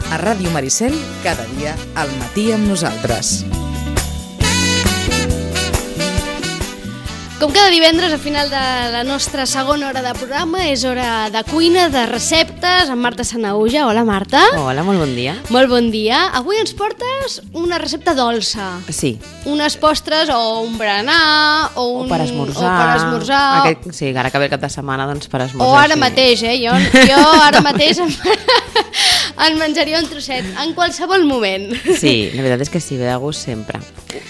A Ràdio Maricel, cada dia al matí amb nosaltres. Com cada divendres, al final de la nostra segona hora de programa, és hora de cuina, de receptes, amb Marta Sanahuja. Hola, Marta. Hola, molt bon dia. Molt bon dia. Avui ens portes una recepta dolça. Sí. Unes postres o un berenar O per esmorzar. O per esmorzar. Sí, ara que ve el cap de setmana, doncs per esmorzar. O ara mateix, Jo ara mateix en menjaria un trosset, en qualsevol moment. Sí, la veritat és que sí, ve de gust sempre.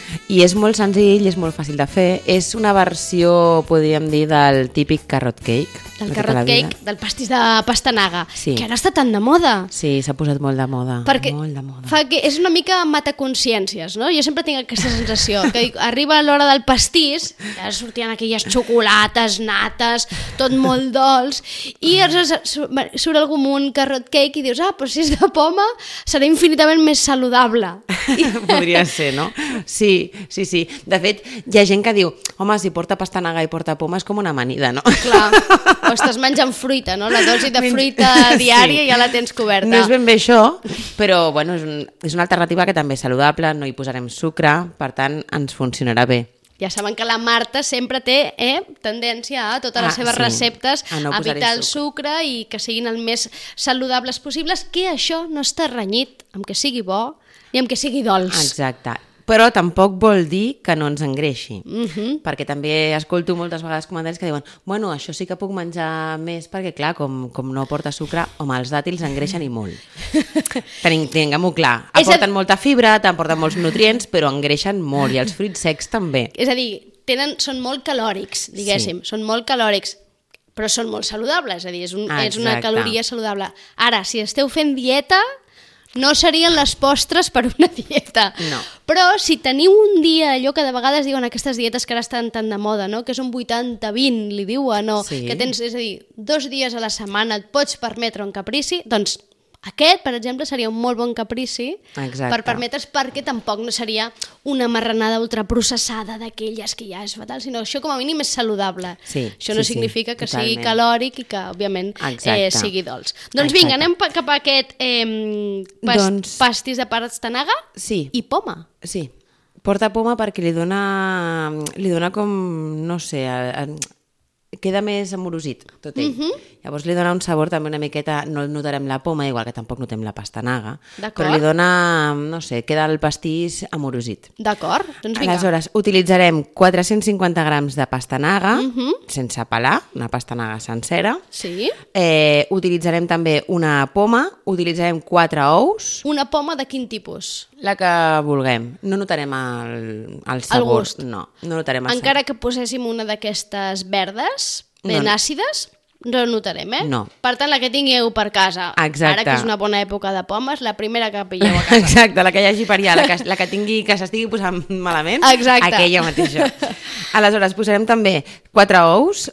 I és molt senzill, és molt fàcil de fer. És una versió, podríem dir, del típic carrot cake. Del carrot cake, del pastís de pastanaga, Sí. que ara està tan de moda. Sí, s'ha posat molt de moda. Perquè molt de moda. fa que és una mica mataconsciències, no? Jo sempre tinc aquesta sensació, que dic, arriba l'hora del pastís, ja sortien aquelles xocolates, nates, tot molt dolç, i surt algú amb un carrot cake i dius, però si és de poma, serà infinitament més saludable. Podria ser, no? Sí. De fet, hi ha gent que diu, home, si porta pastanaga i porta poma és com una amanida, no? Clar, o estàs menjant fruita, no? La dosi de fruita diària ja la tens coberta. No és ben bé això, però bueno, és una alternativa que també és saludable, no hi posarem sucre, per tant ens funcionarà bé. Ja saben que la Marta sempre té tendència a totes les seves receptes a no evitar el sucre. sucre i que siguin el més saludables possibles, que això no està renyit amb que sigui bo ni amb que sigui dolç. Exacte. Però tampoc vol dir que no ens engreixi, perquè també escolto moltes vegades comentaris que diuen bueno, això sí que puc menjar més perquè, clar, com no porta sucre, home, els dàtils engreixen i molt. Tinguem-ho clar. Aporten molta fibra, t'aporten molts nutrients, però engreixen molt, i els fruits secs també. És a dir, són molt calòrics, diguéssim, són molt calòrics, però són molt saludables, és a dir, és una caloria saludable. Ara, si esteu fent dieta, no serien les postres per una dieta. No. Però si teniu un dia, allò que de vegades diuen aquestes dietes que ara estan tan de moda, no? Que és un 80-20, li diuen, no? Sí. Que tens, és a dir, 2 dies a la setmana et pots permetre un caprici, doncs aquest, per exemple, seria un molt bon caprici. Exacte. Per permetre's, perquè tampoc no seria una marranada ultraprocessada d'aquelles que ja és fatal, sinó això com a mínim és saludable. Sí, això no significa que sigui calòric i que, òbviament, sigui dolç. Doncs vinga, anem cap a aquest pastís de pastanaga i poma. Sí, porta poma perquè li dona com, no sé, queda més amorosit tot ell. Llavors li dona un sabor també una miqueta, no notarem la poma, igual que tampoc notem la pastanaga, però li dona, no sé, queda el pastís amorosit. D'acord, doncs vinga. Aleshores, utilitzarem 450 grams de pastanaga, sense pelar, una pastanaga sencera. Sí. Utilitzarem també una poma, utilitzarem 4 ous. Una poma de quin tipus? La que vulguem. No notarem el sabor. El gust. No notarem el sabor. Encara que poséssim una d'aquestes verdes, ben àcides, no notarem, No. Per tant, la que tingueu per casa. Exacte. Ara que és una bona època de pomes, la primera que pilleu a casa. Exacte, la que hi hagi per allà, la que s'estigui posant malament, exacte, aquella mateixa. Aleshores, posarem també 4 ous,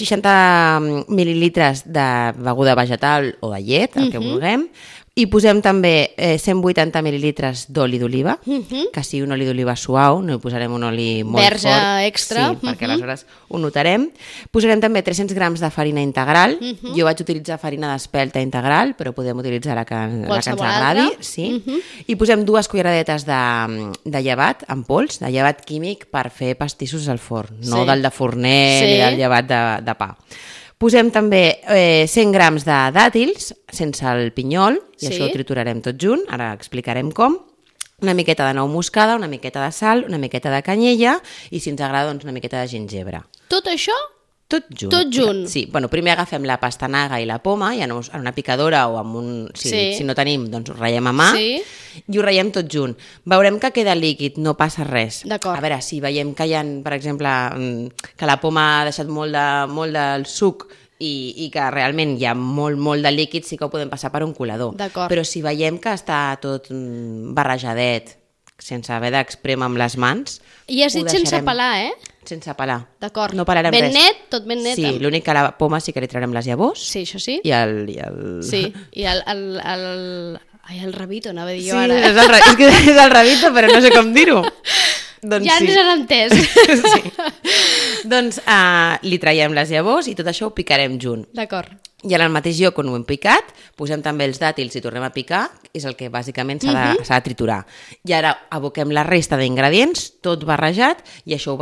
60 mil·lilitres de beguda vegetal o de llet, el que vulguem, i posem també 180 mil·lilitres d'oli d'oliva, que sigui un oli d'oliva suau, no hi posarem un oli molt verge fort. extra. Sí, perquè aleshores ho notarem. Posarem també 300 grams de farina integral. Jo vaig utilitzar farina d'espelta integral, però podem utilitzar la que ens agradi. Sí. I posem 2 culleradetes de llevat en pols, de llevat químic per fer pastissos al forn, no del de forner ni del llevat de pa. Posem també 100 grams de dàtils, sense el pinyol, i això ho triturarem tot junt, ara explicarem com. Una miqueta de nou moscada, una miqueta de sal, una miqueta de canyella i, si ens agrada, doncs una miqueta de gingebre. Tot això? Tot junt. Tot junt? Sí, bueno, primer agafem la pastanaga i la poma, i en una picadora o amb un... Si no tenim, doncs ho ratllem a mà i ho ratllem tot junt. Veurem que queda líquid, no passa res. D'acord. A veure, si veiem que hi ha, per exemple, que la poma ha deixat molt del suc i que realment hi ha molt de líquid, sí que ho podem passar per un colador. D'acord. Però si veiem que està tot barrejadet, sense haver d'expremar amb les mans... I has dit sense pelar, Sense pelar. D'acord. No pelarem res. Ben net, tot ben net. Sí, l'únic que a la poma sí que li traurem les llavors. Sí, això sí. I el... Sí, i el rabito, anava a dir jo sí, ara. És que és el rabito, però no sé com dir-ho. Doncs ja ens han entès. Sí. Doncs li traiem les llavors i tot això ho picarem junt. D'acord. I en el mateix lloc on ho hem picat, posem també els dàtils i tornem a picar, és el que bàsicament s'ha de triturar. I ara aboquem la resta d'ingredients, tot barrejat, i això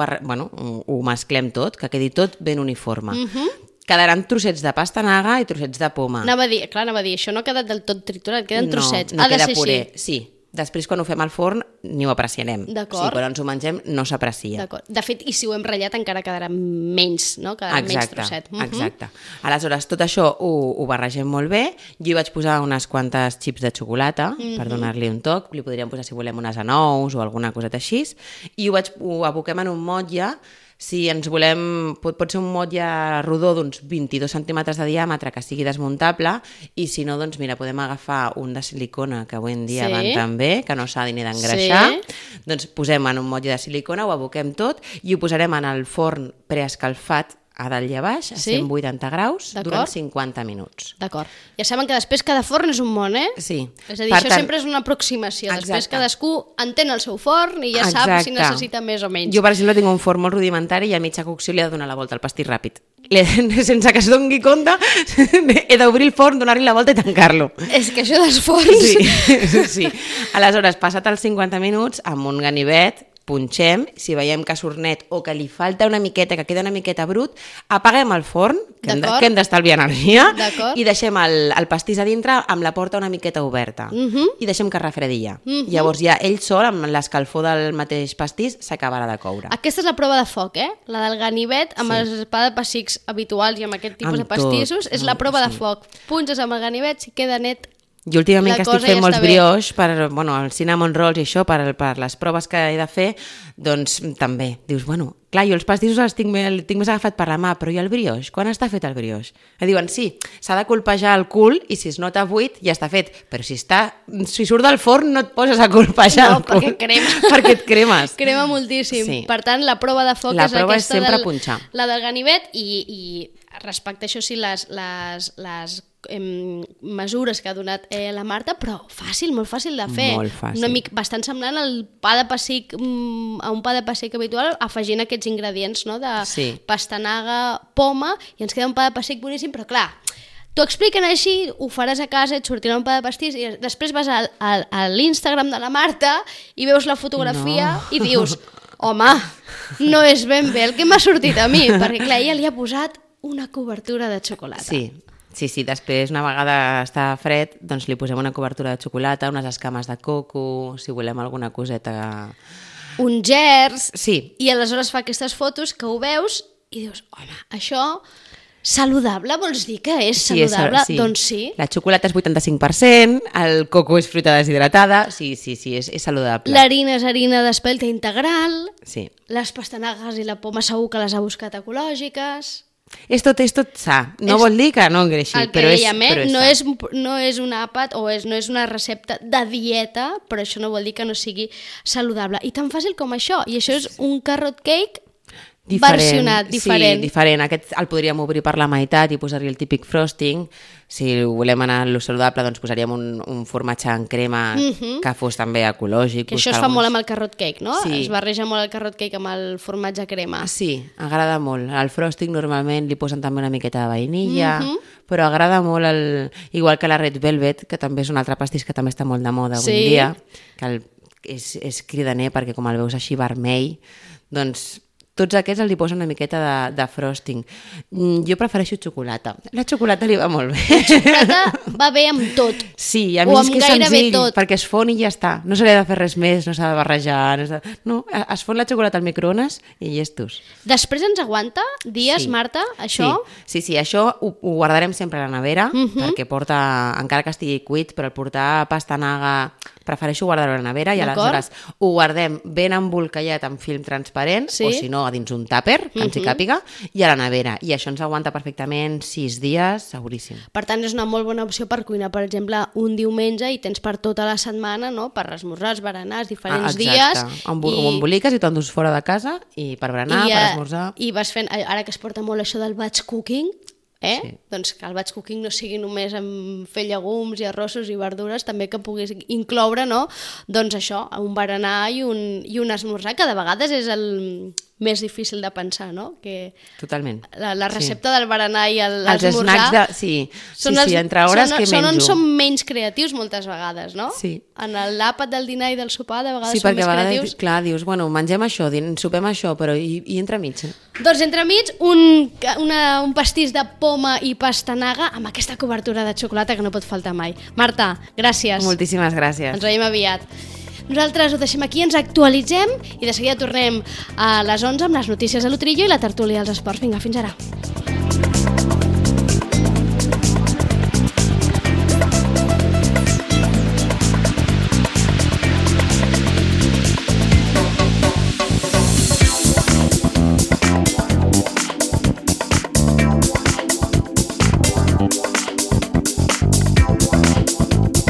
ho mesclem tot, que quedi tot ben uniforme. Quedaran trossets de pastanaga i trossets de poma. Anava a dir, això no ha quedat del tot triturat, queden trossets. No queda puré, sí. Després, quan ho fem al forn, ni ho apreciarem. D'acord. Sí, però ens ho mengem, no s'aprecia. D'acord. De fet, i si ho hem ratllat encara quedarà menys, no? Quedarà menys trosset. Exacte. Aleshores, tot això ho barregem molt bé. Jo hi vaig posar unes quantes xips de xocolata per donar-li un toc. Li podríem posar, si volem, unes anous o alguna coseta així. I ho aboquem en un motlle. Si ens volem, pot ser un motlle rodó d'uns 22 centímetres de diàmetre que sigui desmuntable, i si no, doncs mira, podem agafar un de silicona, que avui en dia van tan bé, que no s'ha ni d'engreixar, doncs posem en un motlle de silicona, ho aboquem tot i ho posarem en el forn preescalfat a dalt i a baix, a 180 graus, durant 50 minuts. D'acord. Ja saben que després cada forn és un món, eh? Sí. És a dir, això sempre és una aproximació. Després cadascú entén el seu forn i ja sap si necessita més o menys. Jo, per exemple, tinc un forn molt rudimentari i a mitja cocció li he de donar la volta al pastís ràpid. Sense que es doni compte, he d'obrir el forn, donar-li la volta i tancar-lo. És que això dels forns... Sí. Aleshores, passat els 50 minuts, amb un ganivet, punxem, si veiem que surt net o que li falta una miqueta, que queda una miqueta brut, apaguem el forn, que hem d'estalviar energia, i deixem el pastís a dintre amb la porta una miqueta oberta, i deixem que refredilla. Llavors ja ell sol, amb l'escalfor del mateix pastís, s'acabarà de coure. Aquesta és la prova de foc, la del ganivet amb els pa de pessics habituals i amb aquest tipus de pastissos, és la prova de foc. Punxes amb el ganivet, si queda net, i últimament que estic fent molts brioix per el cinnamon rolls i això, per les proves que he de fer, doncs també dius, clar, jo els pastissos els tinc més agafat per la mà, però i el brioix? Quan està fet el brioix? I diuen, sí, s'ha de colpejar el cul i si es nota buit ja està fet, però si surt del forn no et poses a colpejar el cul. No, perquè crema. Perquè et cremes. Crema moltíssim. Sí. Per tant, la prova de foc és aquesta, prova és sempre punxar. La del ganivet, i respecte a això sí, les mesures que ha donat la Marta, però fàcil, molt fàcil de fer. Molt fàcil. Bastant semblant al pa de pessic, a un pa de pessic habitual, afegint aquests ingredients, no? De pastanaga, poma, i ens queda un pa de pessic boníssim, però clar, t'ho expliquen així, ho faràs a casa, et sortirà un pa de pastís i després vas a l'Instagram de la Marta i veus la fotografia i dius, home, no és ben bé el que m'ha sortit a mi, perquè clar, ella li ha posat una cobertura de xocolata. Sí, després una vegada està fred, doncs li posem una cobertura de xocolata, unes escames de coco, si volem alguna coseta... Un gers... Sí. I aleshores fa aquestes fotos que ho veus i dius, home, això... Saludable vols dir que és saludable? Sí. Doncs sí. La xocolata és 85%, el coco és fruita deshidratada, sí, és saludable. L'harina és harina d'espelta integral, les pastanagues i la poma segur que les ha buscat ecològiques... És tot sa. No vol dir que no engreixi, però és sa. No és un àpat o no és una recepta de dieta, però això no vol dir que no sigui saludable. I tan fàcil com això. I això és un carrot cake versionat, diferent. Sí, diferent. Aquest el podríem obrir per la meitat i posar-hi el típic frosting. Si volem anar a lo saludable, doncs posaríem un formatge en crema que fos també ecològic. Que això es fa molt amb el carrot cake, no? Sí. Es barreja molt el carrot cake amb el formatge crema. Sí, agrada molt. Al frosting normalment li posen també una miqueta de vainilla, però agrada molt, igual que la Red Velvet, que també és un altre pastís que també està molt de moda avui en dia, que és cridaner perquè com el veus així vermell, doncs... Tots aquests li posen una miqueta de frosting. Jo prefereixo xocolata. La xocolata li va molt bé. La xocolata va bé amb tot. Sí, a mi és que és senzill, perquè es fon i ja està. No se li ha de fer res més, no s'ha de barrejar. No, es fon la xocolata al microones i llestos. Després ens aguanta dies, Marta, això? Sí, això ho guardarem sempre a la nevera, perquè porta, encara que estigui cuit, però el portar pastanaga... Prefereixo guardar-ho a la nevera i aleshores ho guardem ben embolcallat amb film transparent o si no a dins un tàper, que ens hi càpiga, i a la nevera. I això ens aguanta perfectament 6 dies, seguríssim. Per tant, és una molt bona opció per cuinar, per exemple, un diumenge i tens per tota la setmana, no? Per esmorzars, berenars, diferents dies. Ho emboliques i t'ho endús fora de casa i per berenar, per esmorzar... I vas fent, ara que es porta molt això del batch cooking, doncs que el batch cooking no sigui només en fer llegums i arrossos i verdures, també que puguis incloure, no? Doncs això, un berenar i un esmorzar, que de vegades és més difícil de pensar, no? Que totalment. La recepta del berenar i els l'esmorzar... snacks entre hores que menjo. Són on som menys creatius moltes vegades, no? Sí. En l'àpat del dinar i del sopar de vegades sí, som més creatius. Sí, perquè a vegades, clar, dius, bueno, mengem això, sopem això, però i entremig? Doncs entremig un pastís de poma i pastanaga amb aquesta cobertura de xocolata que no pot faltar mai. Marta, gràcies. Moltíssimes gràcies. Ens veiem aviat. Nosaltres ho deixem aquí, ens actualitzem i de seguida tornem a les 11 amb les notícies de l'Utrillo i la tertúlia dels esports. Vinga, fins ara.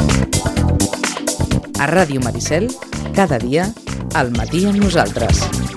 A Ràdio Maricel, cada dia, al matí amb nosaltres.